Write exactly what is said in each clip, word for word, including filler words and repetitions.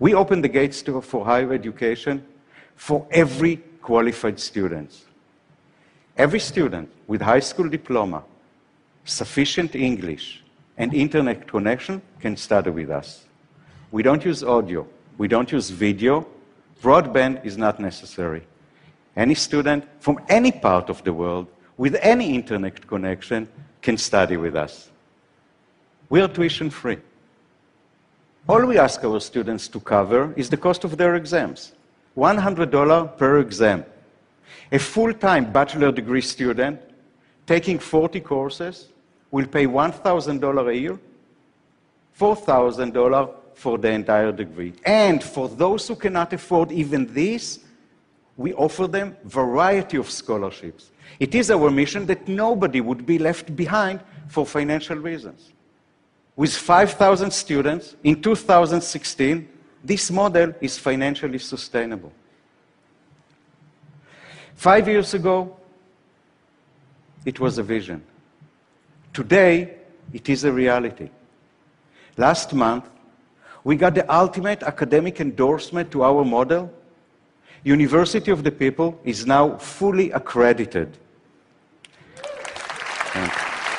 We open the gates to, for higher education for every qualified student. Every student with high school diploma, sufficient English, and internet connection can study with us. We don't use audio. We don't use video. Broadband is not necessary. Any student from any part of the world with any internet connection can study with us. We are tuition free. All we ask our students to cover is the cost of their exams. one hundred dollars per exam. A full-time bachelor degree student taking forty courses will pay one thousand dollars a year, four thousand dollars for the entire degree. And for those who cannot afford even this, we offer them a variety of scholarships. It is our mission that nobody would be left behind for financial reasons. With five thousand students in two thousand sixteen, this model is financially sustainable. Five years ago, it was a vision. Today, it is a reality. Last month, we got the ultimate academic endorsement to our model. University of the People is now fully accredited. And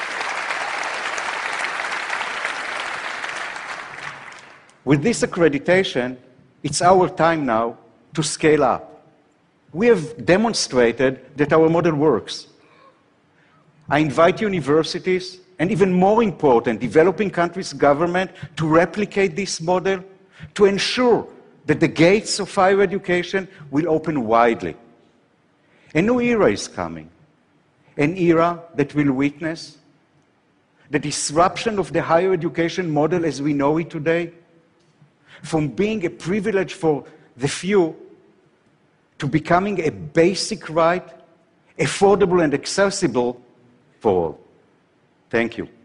with this accreditation, it's our time now to scale up. We have demonstrated that our model works. I invite universities, and even more important, developing countries' government to replicate this model, to ensure that the gates of higher education will open widely. A new era is coming, an era that will witness the disruption of the higher education model as we know it today, from being a privilege for the few to becoming a basic right, affordable and accessible for all. Thank you.